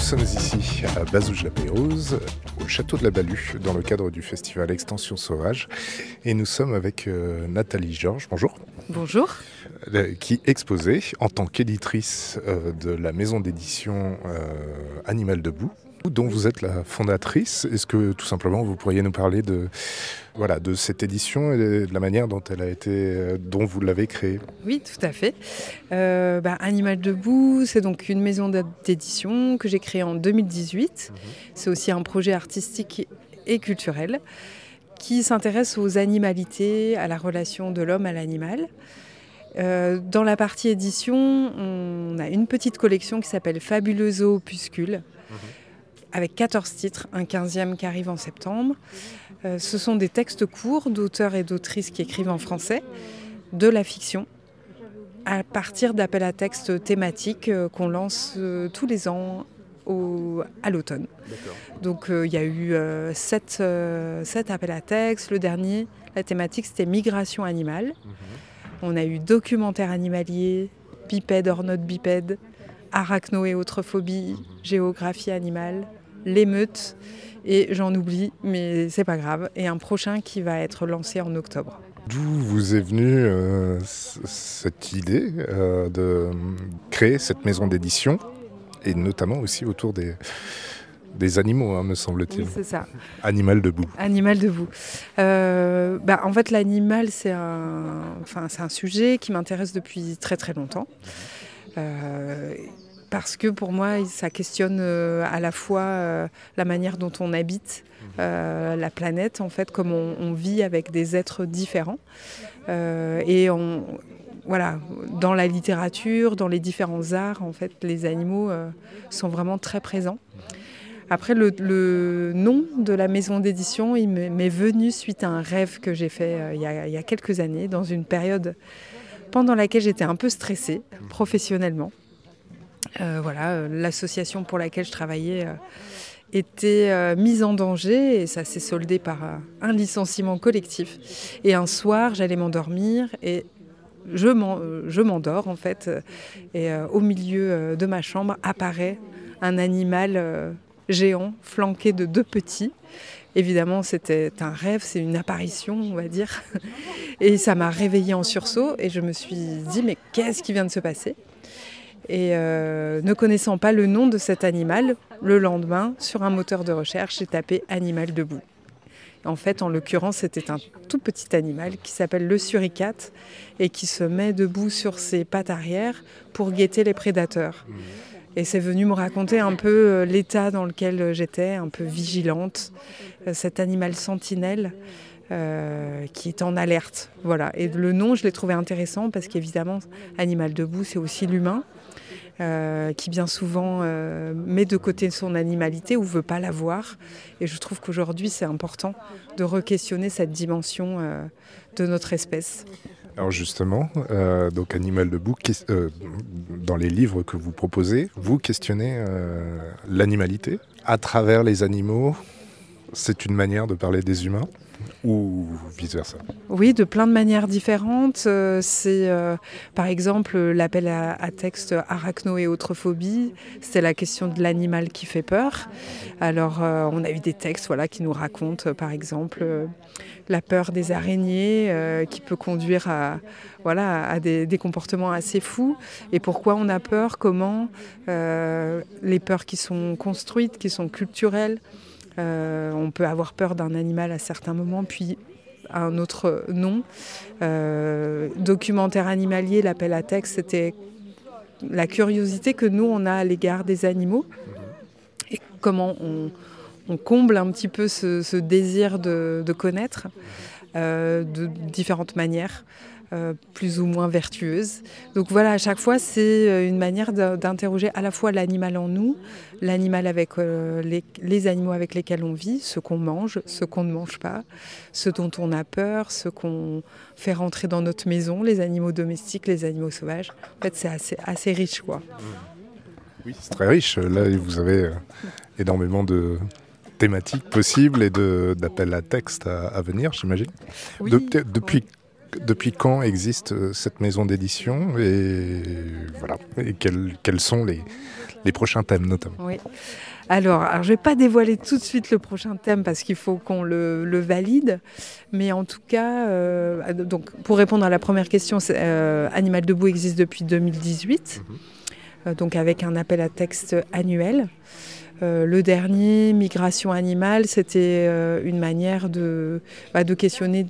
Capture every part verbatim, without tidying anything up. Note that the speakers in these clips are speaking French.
sommes ici à Bazouges-la-Pérouse, au château de la Balue, dans le cadre du festival Extension Sauvage. Et nous sommes avec euh, Nathalie Georges, bonjour. Bonjour. Euh, qui exposait en tant qu'éditrice euh, de la maison d'édition euh, Animal Debout, dont vous êtes la fondatrice. Est-ce que tout simplement vous pourriez nous parler de, voilà, de cette édition et de la manière dont elle a été, dont vous l'avez créée? Oui, tout à fait. Euh, bah, Animal Debout, c'est donc une maison d'édition que j'ai créée en deux mille dix-huit. Mmh. C'est aussi un projet artistique et culturel qui s'intéresse aux animalités, à la relation de l'homme à l'animal. Euh, dans la partie édition, on a une petite collection qui s'appelle Fabuleuse Opuscule, mmh. avec quatorze titres, un quinzième qui arrive en septembre. Euh, ce sont des textes courts d'auteurs et d'autrices qui écrivent en français, de la fiction, à partir d'appels à textes thématiques euh, qu'on lance euh, tous les ans au, à l'automne. D'accord. Donc il euh, y a eu euh, sept, euh, sept appels à textes. Le dernier, la thématique, c'était migration animale. Mmh. On a eu documentaire animalier, bipède hors not bipède, arachno et autres phobies, mmh. géographie animale, l'émeute, et j'en oublie, mais c'est pas grave. Et un prochain qui va être lancé en octobre. D'où vous est venue euh, cette idée euh, de créer cette maison d'édition, et notamment aussi autour des, des animaux, hein, me semble-t-il. Oui, c'est ça. Animal Debout. Animal Debout. Euh, bah, en fait, l'animal, c'est un, enfin, c'est un sujet qui m'intéresse depuis très très longtemps. Euh, parce que pour moi, ça questionne euh, à la fois euh, la manière dont on habite euh, la planète, en fait, comme on, on vit avec des êtres différents. Euh, et on, voilà, dans la littérature, dans les différents arts, en fait, les animaux euh, sont vraiment très présents. Après, le, le nom de la maison d'édition, il m'est venu suite à un rêve que j'ai fait euh, il, y a, il y a quelques années, dans une période pendant laquelle j'étais un peu stressée professionnellement. Euh, voilà, euh, l'association pour laquelle je travaillais euh, était euh, mise en danger et ça s'est soldé par euh, un licenciement collectif. Et un soir, j'allais m'endormir et je, m'en, euh, je m'endors en fait. Euh, et euh, au milieu euh, de ma chambre apparaît un animal euh, géant flanqué de deux petits. Évidemment, c'était un rêve, c'est une apparition, on va dire. Et ça m'a réveillée en sursaut et je me suis dit, mais qu'est-ce qui vient de se passer ? Et euh, ne connaissant pas le nom de cet animal, le lendemain, sur un moteur de recherche, j'ai tapé « Animal Debout ». En fait, en l'occurrence, c'était un tout petit animal qui s'appelle le suricate et qui se met debout sur ses pattes arrière pour guetter les prédateurs. Et c'est venu me raconter un peu l'état dans lequel j'étais, un peu vigilante, cet animal sentinelle euh, qui est en alerte. Voilà. Et le nom, je l'ai trouvé intéressant parce qu'évidemment, Animal Debout, c'est aussi l'humain. Euh, qui bien souvent euh, met de côté son animalité ou ne veut pas la voir. Et je trouve qu'aujourd'hui, c'est important de re-questionner cette dimension euh, de notre espèce. Alors justement, euh, donc Animal Debout, euh, dans les livres que vous proposez, vous questionnez euh, l'animalité à travers les animaux. C'est une manière de parler des humains ou vice-versa? Oui, de plein de manières différentes. Euh, c'est euh, par exemple l'appel à, à texte arachno et autres phobies. C'était la question de l'animal qui fait peur. Alors euh, on a eu des textes voilà, qui nous racontent euh, par exemple euh, la peur des araignées euh, qui peut conduire à, voilà, à des, des comportements assez fous. Et pourquoi on a peur, comment, euh, les peurs qui sont construites, qui sont culturelles. Euh, on peut avoir peur d'un animal à certains moments, puis à un autre non. Euh, documentaire animalier, l'appel à texte, c'était la curiosité que nous, on a à l'égard des animaux et comment on, on comble un petit peu ce, ce désir de, de connaître euh, de différentes manières. Euh, plus ou moins vertueuse. Donc voilà, à chaque fois, c'est une manière d'interroger à la fois l'animal en nous, l'animal avec euh, les, les animaux avec lesquels on vit, ce qu'on mange, ce qu'on ne mange pas, ce dont on a peur, ce qu'on fait rentrer dans notre maison, les animaux domestiques, les animaux sauvages. En fait, c'est assez, assez riche, quoi. Oui, c'est très riche. Là, vous avez euh, énormément de thématiques possibles et de, d'appels à texte à, à venir, j'imagine. Oui. De, depuis Depuis quand existe cette maison d'édition et voilà et quelles, quelles sont les, les prochains thèmes notamment. Oui. Alors, alors je ne vais pas dévoiler tout de suite le prochain thème parce qu'il faut qu'on le, le valide. Mais en tout cas, euh, donc, pour répondre à la première question, euh, Animal Debout existe depuis deux mille dix-huit, mmh. euh, donc avec un appel à texte annuel. Euh, le dernier, Migration animale, c'était euh, une manière de, bah, de questionner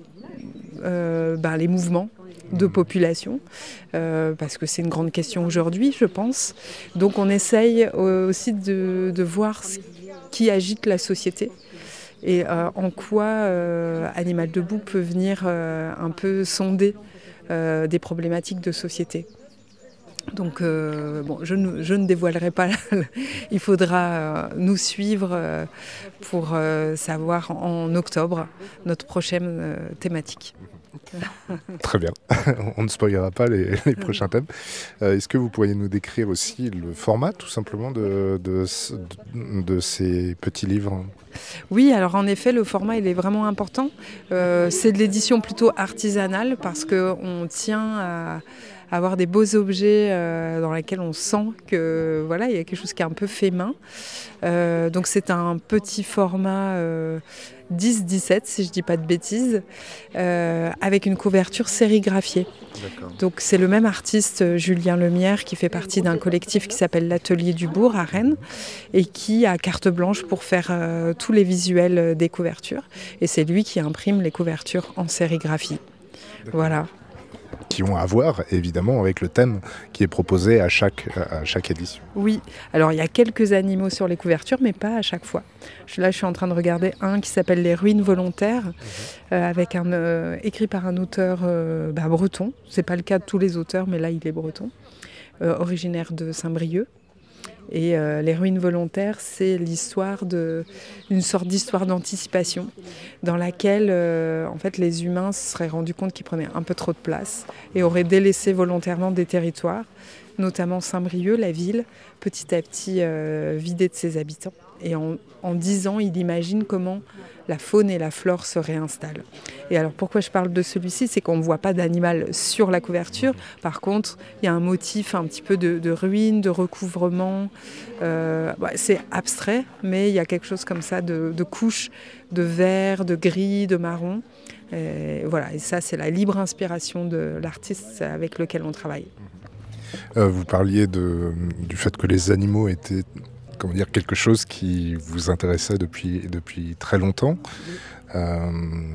euh, bah, les mouvements de population, euh, parce que c'est une grande question aujourd'hui, je pense. Donc on essaye euh, aussi de, de voir ce qui agite la société et euh, en quoi euh, Animal Debout peut venir euh, un peu sonder euh, des problématiques de société. Donc, euh, bon, je, ne, je ne dévoilerai pas, il faudra euh, nous suivre euh, pour euh, savoir en octobre notre prochaine euh, thématique. Très bien, on ne spoilera pas les, les prochains thèmes. Euh, est-ce que vous pourriez nous décrire aussi le format tout simplement de, de, de, de ces petits livres ? Oui, alors en effet, le format il est vraiment important. Euh, c'est de l'édition plutôt artisanale parce qu'on tient à avoir des beaux objets euh, dans lesquels on sent que voilà, il y a quelque chose qui est un peu fait main. Euh, donc c'est un petit format euh, dix dix-sept, si je ne dis pas de bêtises, euh, avec une couverture sérigraphiée. D'accord. Donc c'est le même artiste, Julien Lemierre, qui fait partie d'un collectif qui s'appelle l'Atelier du Bourg à Rennes et qui a carte blanche pour faire euh, tous les visuels des couvertures. Et c'est lui qui imprime les couvertures en sérigraphie. D'accord. Voilà. Qui ont à voir évidemment avec le thème qui est proposé à chaque, à chaque édition. Oui, alors il y a quelques animaux sur les couvertures, mais pas à chaque fois. Là, je suis en train de regarder un qui s'appelle Les Ruines volontaires, mmh. euh, avec un, euh, écrit par un auteur euh, bah, breton. C'est pas le cas de tous les auteurs, mais là, il est breton, euh, originaire de Saint-Brieuc. Et euh, les ruines volontaires, c'est l'histoire de, une sorte d'histoire d'anticipation dans laquelle euh, en fait, les humains se seraient rendus compte qu'ils prenaient un peu trop de place et auraient délaissé volontairement des territoires, notamment Saint-Brieuc, la ville, petit à petit euh, vidée de ses habitants. Et en, en dix ans, il imagine comment la faune et la flore se réinstallent. Et alors pourquoi je parle de celui-ci, c'est qu'on ne voit pas d'animal sur la couverture. Par contre, il y a un motif un petit peu de, de ruine, de recouvrement. Euh, bah, c'est abstrait, mais il y a quelque chose comme ça de, de couches de vert, de gris, de marron. Et voilà, et ça, c'est la libre inspiration de l'artiste avec lequel on travaille. Euh, vous parliez de, du fait que les animaux étaient... comment dire, quelque chose qui vous intéressait depuis, depuis très longtemps. Euh,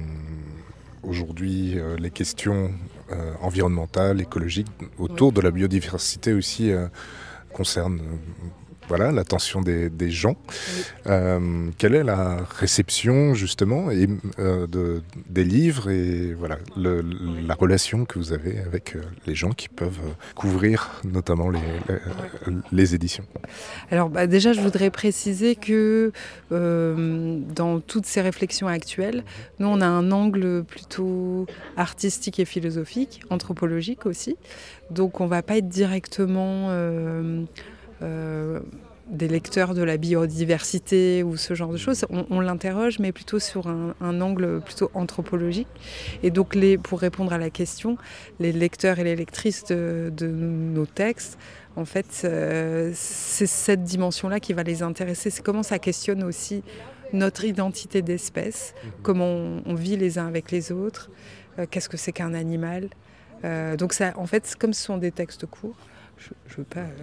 aujourd'hui, euh, les questions euh, environnementales, écologiques, autour oui. de la biodiversité aussi, euh, concernent euh, voilà, l'attention des, des gens. Oui. Euh, quelle est la réception, justement, et, euh, de, des livres et voilà, le, la relation que vous avez avec euh, les gens qui peuvent euh, couvrir notamment les, les, les éditions ? Alors bah, déjà, je voudrais préciser que euh, dans toutes ces réflexions actuelles, nous, on a un angle plutôt artistique et philosophique, anthropologique aussi. Donc, on ne va pas être directement... Euh, Euh, des lecteurs de la biodiversité ou ce genre de choses, on, on l'interroge, mais plutôt sur un, un angle plutôt anthropologique. Et donc, les, pour répondre à la question, les lecteurs et les lectrices de, de nos textes, en fait, euh, c'est cette dimension-là qui va les intéresser. C'est comment ça questionne aussi notre identité d'espèce, mmh. comment on, on vit les uns avec les autres, euh, qu'est-ce que c'est qu'un animal. Euh, donc, ça, en fait, comme ce sont des textes courts, je ne veux pas...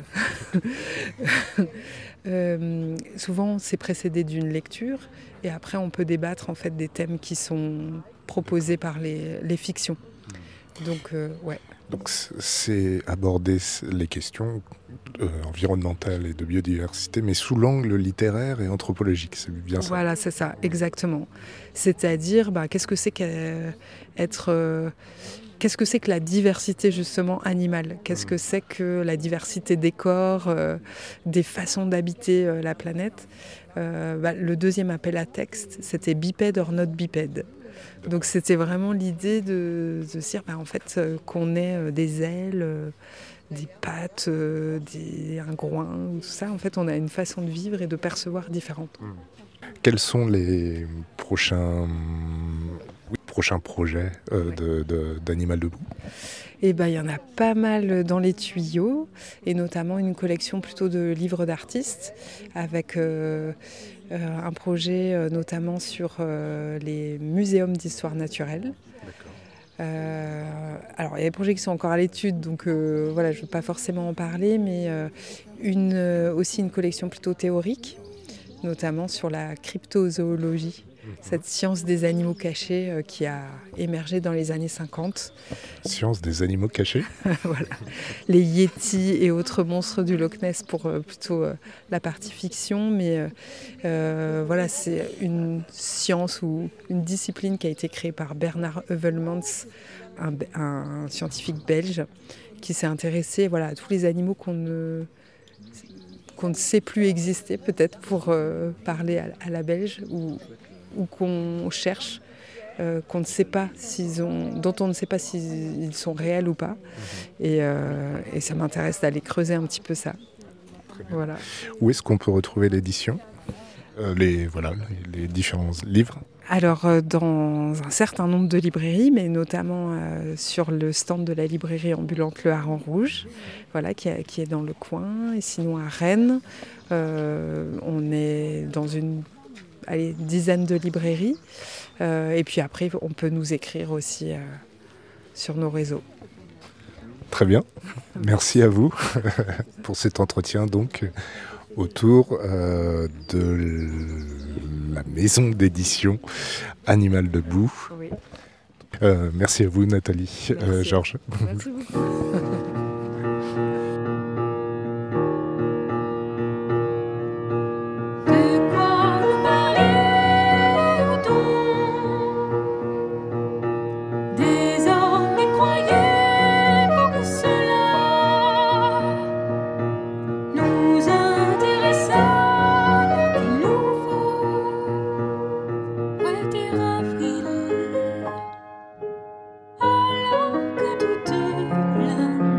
euh, souvent, c'est précédé d'une lecture et après, on peut débattre en fait, des thèmes qui sont proposés par les, les fictions. Donc, euh, ouais. Donc, c'est aborder les questions euh, environnementales et de biodiversité, mais sous l'angle littéraire et anthropologique, c'est bien ça ? Voilà, c'est ça, exactement. C'est-à-dire, bah, qu'est-ce que c'est qu'être... Euh, Qu'est-ce que c'est que la diversité justement animale ? Qu'est-ce que c'est que la diversité des corps, euh, des façons d'habiter euh, la planète ? euh, bah, Le deuxième appel à texte, c'était bipède or not bipède. Donc c'était vraiment l'idée de, de dire bah, en fait, euh, qu'on ait euh, des ailes, euh, des pattes, euh, des, un groin, tout ça. En fait, on a une façon de vivre et de percevoir différente. Mmh. Quels sont les prochains... prochains projets euh, de, de, d'Animal Debout ? Eh ben, il y en a pas mal dans les tuyaux, et notamment une collection plutôt de livres d'artistes, avec euh, euh, un projet euh, notamment sur euh, les muséums d'histoire naturelle. Euh, alors, il y a des projets qui sont encore à l'étude, donc euh, voilà, je ne veux pas forcément en parler, mais euh, une, euh, aussi une collection plutôt théorique, notamment sur la cryptozoologie, cette science des animaux cachés euh, qui a émergé dans les années cinquante. Science des animaux cachés. Voilà. Les yétis et autres monstres du Loch Ness pour euh, plutôt euh, la partie fiction, mais euh, euh, voilà, c'est une science ou une discipline qui a été créée par Bernard Heuvelmans, un, un scientifique belge, qui s'est intéressé voilà, à tous les animaux qu'on ne, qu'on ne sait plus exister, peut-être pour euh, parler à, à la belge, ou, ou qu'on cherche. Euh, qu'on ne sait pas s'ils ont, dont on ne sait pas s'ils sont réels ou pas. Et, euh, et ça m'intéresse d'aller creuser un petit peu ça. Voilà. Où est-ce qu'on peut retrouver l'édition euh, les, voilà, les, les différents livres? Alors, euh, dans un certain nombre de librairies, mais notamment euh, sur le stand de la librairie ambulante Le Hareng Rouge, voilà, qui, a, qui est dans le coin. Et sinon, à Rennes, euh, on est dans une allez, dizaine de librairies. Euh, et puis après, on peut nous écrire aussi euh, sur nos réseaux. Très bien. Merci à vous pour cet entretien donc autour euh, de la maison d'édition Animal Debout. Oui. Euh, merci à vous Nathalie, euh, Georges. Merci beaucoup. Alors que toute la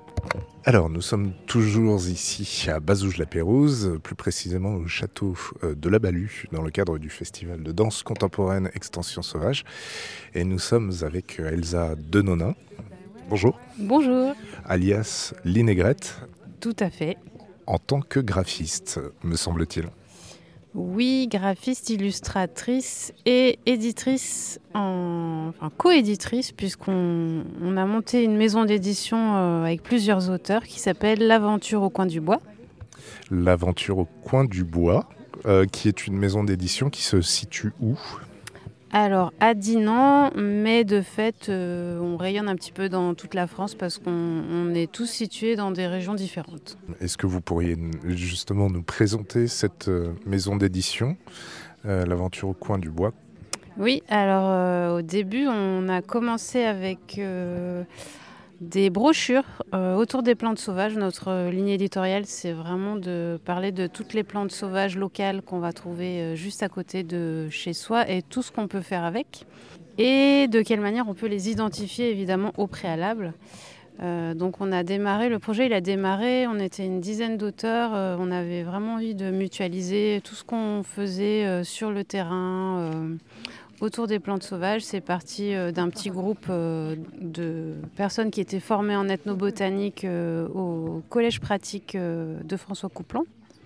Alors, nous sommes toujours ici à Bazouges-la-Pérouse, plus précisément au château de la Balue, dans le cadre du festival de danse contemporaine Extension Sauvage. Et nous sommes avec Elsa Denonin. Bonjour. Bonjour. Alias Linégrette. Tout à fait. En tant que graphiste, me semble-t-il. Oui, graphiste, illustratrice et éditrice, en... enfin co-éditrice, puisqu'on on a monté une maison d'édition euh, avec plusieurs auteurs qui s'appelle L'Aventure au coin du bois. L'Aventure au coin du bois, euh, qui est une maison d'édition qui se situe où ? Alors, à Dinan, mais de fait, euh, on rayonne un petit peu dans toute la France parce qu'on on est tous situés dans des régions différentes. Est-ce que vous pourriez justement nous présenter cette euh, maison d'édition, euh, L'Aventure au coin du bois ? Oui, alors euh, au début, on a commencé avec euh, des brochures euh, autour des plantes sauvages. Notre ligne éditoriale, c'est vraiment de parler de toutes les plantes sauvages locales qu'on va trouver euh, juste à côté de chez soi et tout ce qu'on peut faire avec. Et de quelle manière on peut les identifier évidemment au préalable. Euh, donc on a démarré, le projet il a démarré, on était une dizaine d'auteurs, euh, on avait vraiment envie de mutualiser tout ce qu'on faisait euh, sur le terrain, euh, autour des plantes sauvages. C'est parti euh, d'un petit groupe euh, de personnes qui étaient formées en ethnobotanique euh, au collège pratique euh, de François Couplan.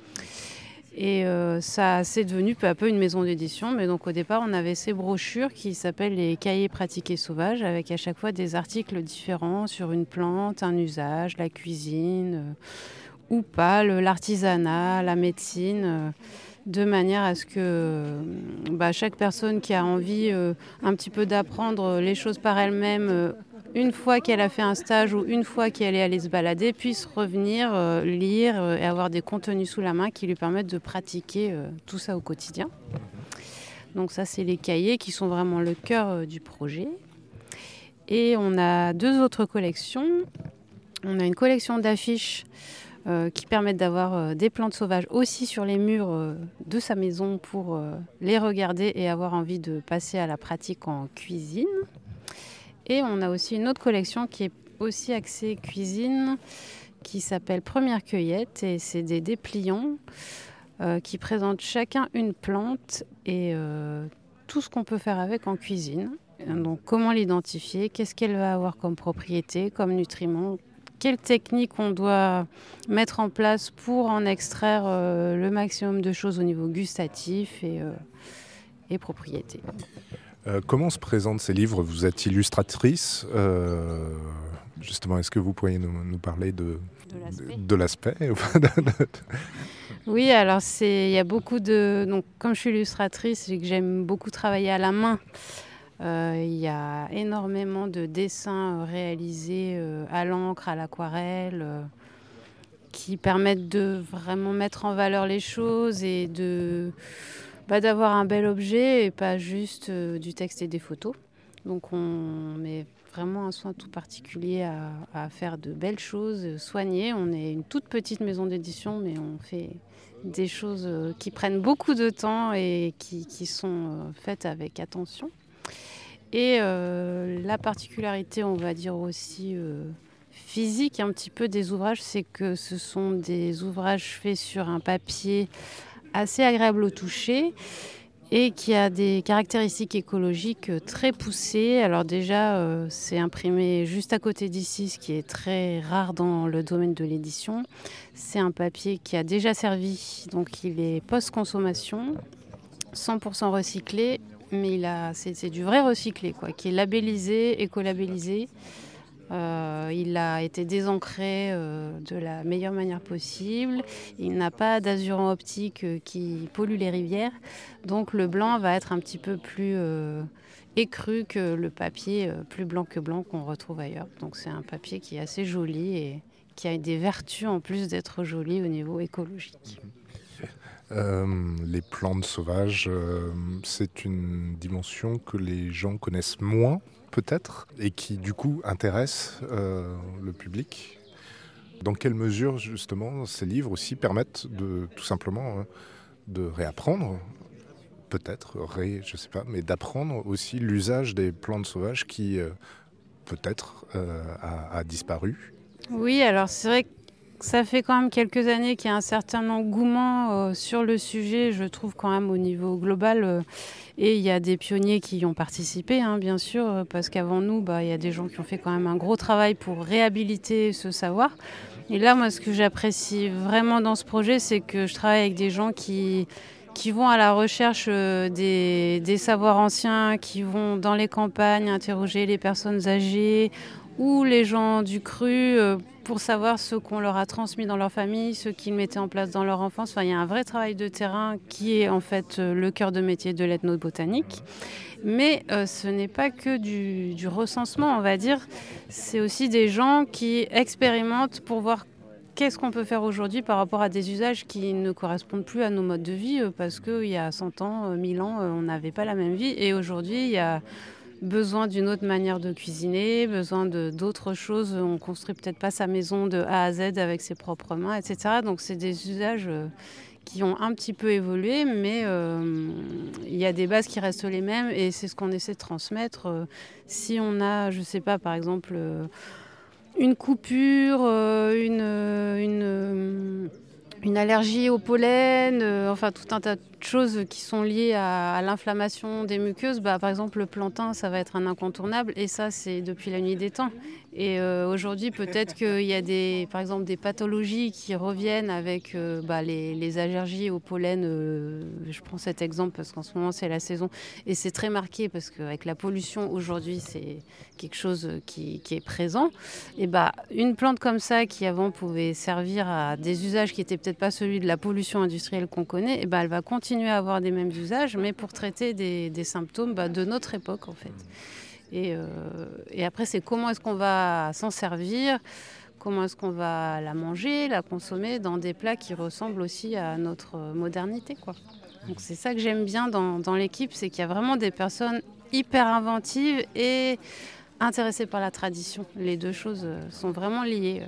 Et euh, ça c'est devenu peu à peu une maison d'édition. Mais donc au départ, on avait ces brochures qui s'appellent les cahiers pratiques et sauvages, avec à chaque fois des articles différents sur une plante, un usage, la cuisine euh, ou pas, le, l'artisanat, la médecine. Euh, de manière à ce que euh, bah, chaque personne qui a envie euh, un petit peu d'apprendre les choses par elle-même, euh, une fois qu'elle a fait un stage ou une fois qu'elle est allée se balader, puisse revenir euh, lire euh, et avoir des contenus sous la main qui lui permettent de pratiquer euh, tout ça au quotidien. Donc ça, c'est les cahiers qui sont vraiment le cœur euh, du projet. Et on a deux autres collections. On a une collection d'affiches Euh, qui permettent d'avoir euh, des plantes sauvages aussi sur les murs euh, de sa maison pour euh, les regarder et avoir envie de passer à la pratique en cuisine. Et on a aussi une autre collection qui est aussi axée cuisine, qui s'appelle Première Cueillette, et c'est des dépliants euh, qui présentent chacun une plante et euh, tout ce qu'on peut faire avec en cuisine. Donc comment l'identifier, qu'est-ce qu'elle va avoir comme propriété, comme nutriments, quelle technique on doit mettre en place pour en extraire euh, le maximum de choses au niveau gustatif et, euh, et propriété. Euh, comment se présentent ces livres ? Vous êtes illustratrice. Euh, justement, est-ce que vous pourriez nous, nous parler de, de l'aspect, de, de l'aspect Oui, alors il y a beaucoup de... Donc, comme je suis illustratrice et que j'aime beaucoup travailler à la main, il euh, y a énormément de dessins réalisés euh, à l'encre, à l'aquarelle, euh, qui permettent de vraiment mettre en valeur les choses et de, bah, d'avoir un bel objet et pas juste euh, du texte et des photos. Donc on met vraiment un soin tout particulier à, à faire de belles choses, soignées. On est une toute petite maison d'édition, mais on fait des choses qui prennent beaucoup de temps et qui, qui sont faites avec attention. Et euh, la particularité, on va dire aussi euh, physique un petit peu des ouvrages, c'est que ce sont des ouvrages faits sur un papier assez agréable au toucher et qui a des caractéristiques écologiques très poussées. Alors déjà, euh, c'est imprimé juste à côté d'ici, ce qui est très rare dans le domaine de l'édition. C'est un papier qui a déjà servi, donc il est post-consommation, cent pour cent recyclé. Mais il a, c'est, c'est du vrai recyclé, quoi, qui est labellisé, écolabellisé. Euh, il a été désancré euh, de la meilleure manière possible. Il n'a pas d'azurant optique euh, qui pollue les rivières. Donc le blanc va être un petit peu plus euh, écru que le papier euh, plus blanc que blanc qu'on retrouve ailleurs. Donc c'est un papier qui est assez joli et qui a des vertus en plus d'être joli au niveau écologique. Euh, les plantes sauvages, euh, c'est une dimension que les gens connaissent moins, peut-être, et qui, du coup, intéresse euh, le public. Dans quelle mesure, justement, ces livres aussi permettent de, tout simplement, euh, de réapprendre, peut-être, ré, je sais pas, mais d'apprendre aussi l'usage des plantes sauvages qui, euh, peut-être, euh, a, a disparu Oui, alors c'est vrai que ça fait quand même quelques années qu'il y a un certain engouement euh, sur le sujet, je trouve quand même au niveau global. euh, et il y a des pionniers qui y ont participé, hein, bien sûr, euh, parce qu'avant nous, bah, il y a des gens qui ont fait quand même un gros travail pour réhabiliter ce savoir. Et là, moi, ce que j'apprécie vraiment dans ce projet, c'est que je travaille avec des gens qui, qui vont à la recherche euh, des, des savoirs anciens, qui vont dans les campagnes interroger les personnes âgées ou les gens du cru euh, pour savoir ce qu'on leur a transmis dans leur famille, ce qu'ils mettaient en place dans leur enfance. Enfin, il y a un vrai travail de terrain qui est en fait euh, le cœur de métier de l'ethnobotanique. Mais euh, ce n'est pas que du, du recensement, on va dire. C'est aussi des gens qui expérimentent pour voir qu'est-ce qu'on peut faire aujourd'hui par rapport à des usages qui ne correspondent plus à nos modes de vie, euh, parce qu'il y a cent ans, euh, mille ans, euh, on n'avait pas la même vie. Et aujourd'hui, il y a besoin d'une autre manière de cuisiner, besoin de, d'autres choses. On construit peut-être pas sa maison de A à Z avec ses propres mains, et cetera. Donc c'est des usages euh, qui ont un petit peu évolué, mais euh, il y a des bases qui restent les mêmes et c'est ce qu'on essaie de transmettre. Euh, si on a, je sais pas, par exemple, euh, une coupure, euh, une, une, une allergie au pollen, euh, enfin tout un tas de choses qui sont liées à, à l'inflammation des muqueuses, bah, par exemple le plantain, ça va être un incontournable et ça c'est depuis la nuit des temps. Et euh, aujourd'hui peut-être qu'il y a des, par exemple des pathologies qui reviennent avec euh, bah, les, les allergies au pollen. Euh, je prends cet exemple parce qu'en ce moment c'est la saison et c'est très marqué parce qu'avec la pollution aujourd'hui c'est quelque chose qui, qui est présent. Et bah, une plante comme ça qui avant pouvait servir à des usages qui n'étaient peut-être pas celui de la pollution industrielle qu'on connaît, et bah, elle va continuer à avoir des mêmes usages, mais pour traiter des, des symptômes bah, de notre époque en fait. Et, euh, et après, c'est comment est-ce qu'on va s'en servir, comment est-ce qu'on va la manger, la consommer dans des plats qui ressemblent aussi à notre modernité, quoi. Donc c'est ça que j'aime bien dans, dans l'équipe, c'est qu'il y a vraiment des personnes hyper inventives et intéressées par la tradition. Les deux choses sont vraiment liées.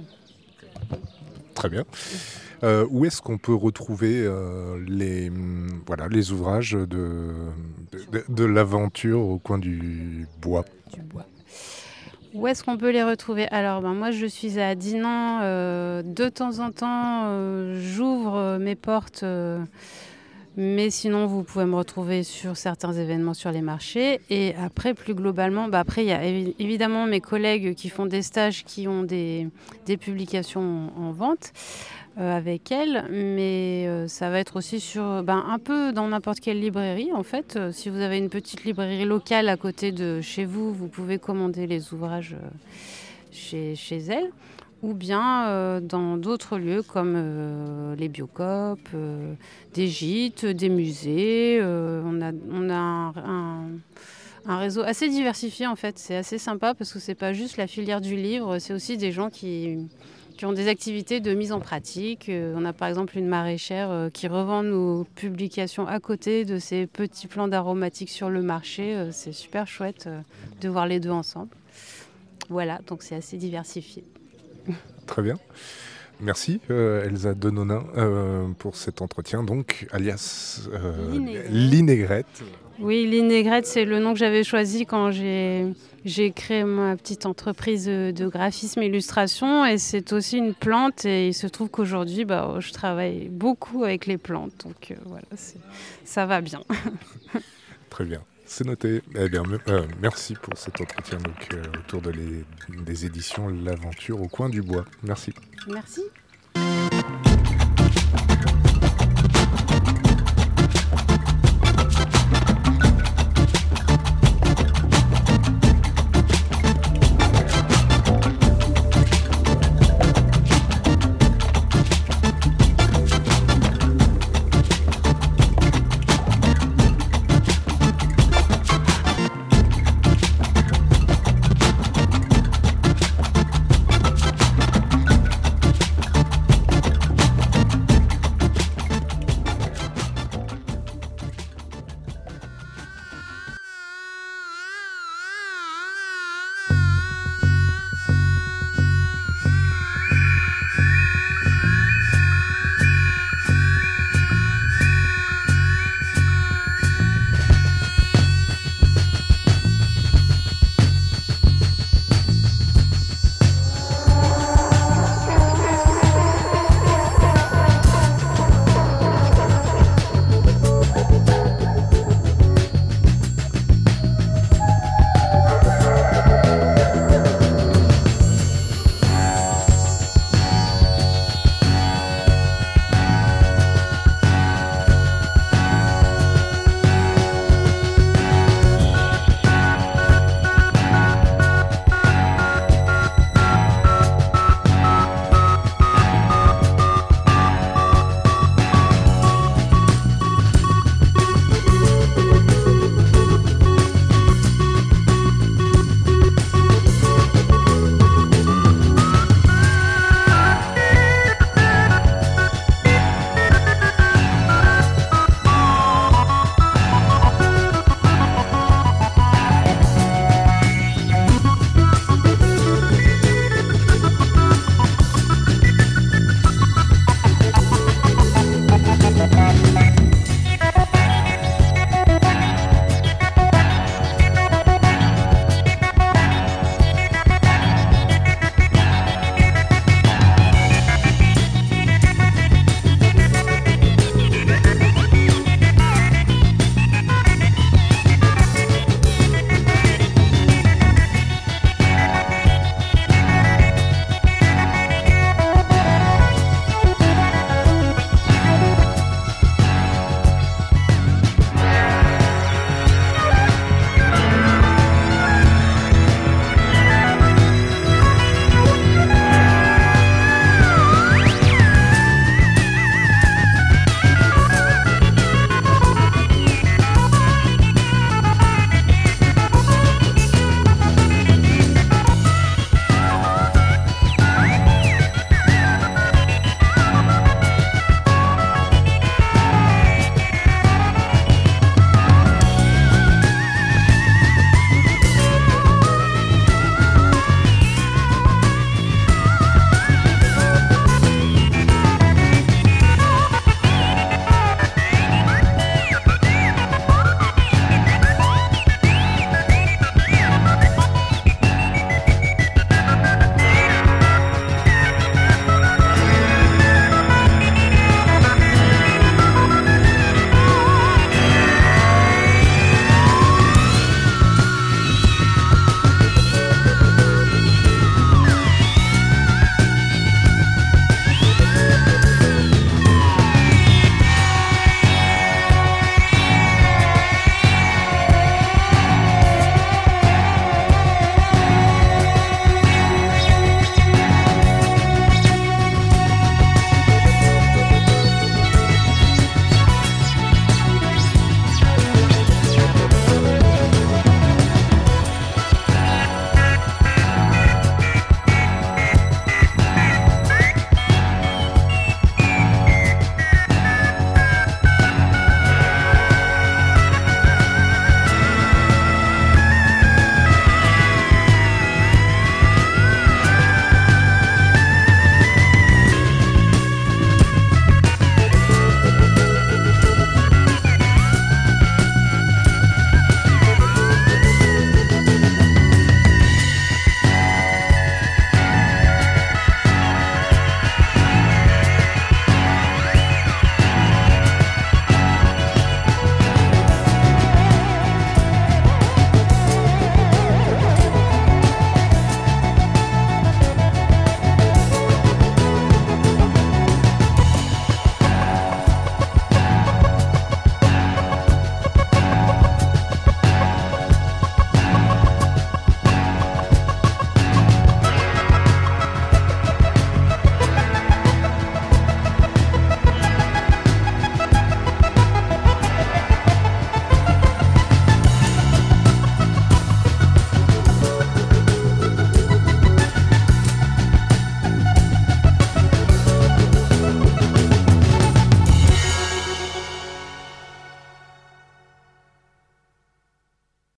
Très bien. Euh, où est-ce qu'on peut retrouver euh, les, voilà, les ouvrages de, de, de l'aventure au coin du bois? Du bois. Où est-ce qu'on peut les retrouver? Alors, ben, moi, je suis à Dinan. Euh, de temps en temps, euh, j'ouvre mes portes. Euh, mais sinon, vous pouvez me retrouver sur certains événements sur les marchés. Et après, plus globalement, bah après, il y a évi- évidemment mes collègues qui font des stages, qui ont des, des publications en, en vente. Euh, avec elle, mais euh, ça va être aussi sur, ben, un peu dans n'importe quelle librairie en fait. Euh, si vous avez une petite librairie locale à côté de chez vous, vous pouvez commander les ouvrages euh, chez, chez elle, ou bien euh, dans d'autres lieux comme euh, les biocopes, euh, des gîtes, des musées. Euh, on a, on a un, un un réseau assez diversifié en fait. C'est assez sympa parce que c'est pas juste la filière du livre, c'est aussi des gens qui qui ont des activités de mise en pratique. Euh, on a par exemple une maraîchère euh, qui revend nos publications à côté de ces petits plants d'aromatiques sur le marché. Euh, c'est super chouette euh, de voir les deux ensemble. Voilà, donc c'est assez diversifié. Très bien. Merci euh, Elsa Denonin euh, pour cet entretien, donc alias euh, Linégrette. Linégrette. Oui, Linégrette, c'est le nom que j'avais choisi quand j'ai, j'ai créé ma petite entreprise de, de graphisme et illustration. Et c'est aussi une plante. Et il se trouve qu'aujourd'hui, bah, je travaille beaucoup avec les plantes. Donc euh, voilà, c'est, ça va bien. Très bien, c'est noté. Eh bien, me- euh, merci pour cet entretien donc, euh, autour de les, des éditions L'Aventure au coin du bois. Merci. Merci.